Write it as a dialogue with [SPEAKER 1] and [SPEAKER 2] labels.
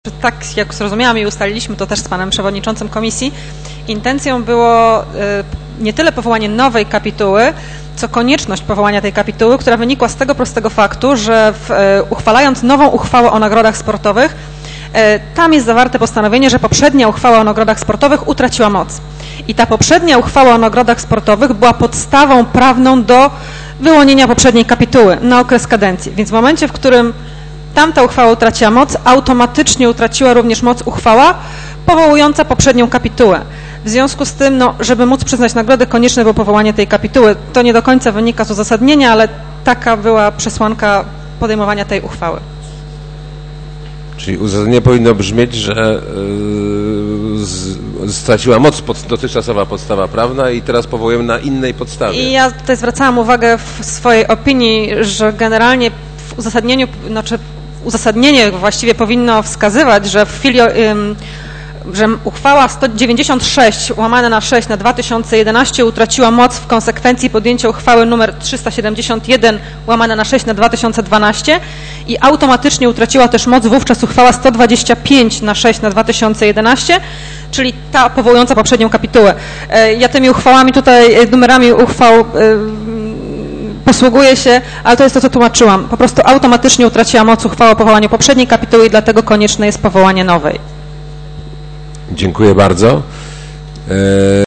[SPEAKER 1] Tak jak zrozumiałam i ustaliliśmy to też z panem przewodniczącym komisji, intencją było nie tyle powołanie nowej kapituły, co konieczność powołania tej kapituły, która wynikła z tego prostego faktu, że uchwalając nową uchwałę o nagrodach sportowych, tam jest zawarte postanowienie, że poprzednia uchwała o nagrodach sportowych utraciła moc. I ta poprzednia uchwała o nagrodach sportowych była podstawą prawną do wyłonienia poprzedniej kapituły na okres kadencji. Więc w momencie, w którym tamta uchwała utraciła moc, automatycznie utraciła również moc uchwała powołująca poprzednią kapitułę. W związku z tym, żeby móc przyznać nagrodę, konieczne było powołanie tej kapituły. To nie do końca wynika z uzasadnienia, ale taka była przesłanka podejmowania tej uchwały.
[SPEAKER 2] Czyli uzasadnienie powinno brzmieć, że straciła moc dotychczasowa podstawa prawna i teraz powołujemy na innej podstawie. I
[SPEAKER 1] ja tutaj zwracałam uwagę w swojej opinii, że generalnie w uzasadnieniu, uzasadnienie właściwie powinno wskazywać, że w chwili, że uchwała 196/6 na 2011 utraciła moc w konsekwencji podjęcia uchwały nr 371/6 na 2012 i automatycznie utraciła też moc wówczas uchwała 125/6 na 2011, czyli ta powołująca poprzednią kapitułę. Ja tymi uchwałami tutaj, numerami uchwał posługuję się, ale to jest to, co tłumaczyłam. Po prostu automatycznie utraciła moc uchwała o powołaniu poprzedniej kapituły i dlatego konieczne jest powołanie nowej.
[SPEAKER 2] Dziękuję bardzo.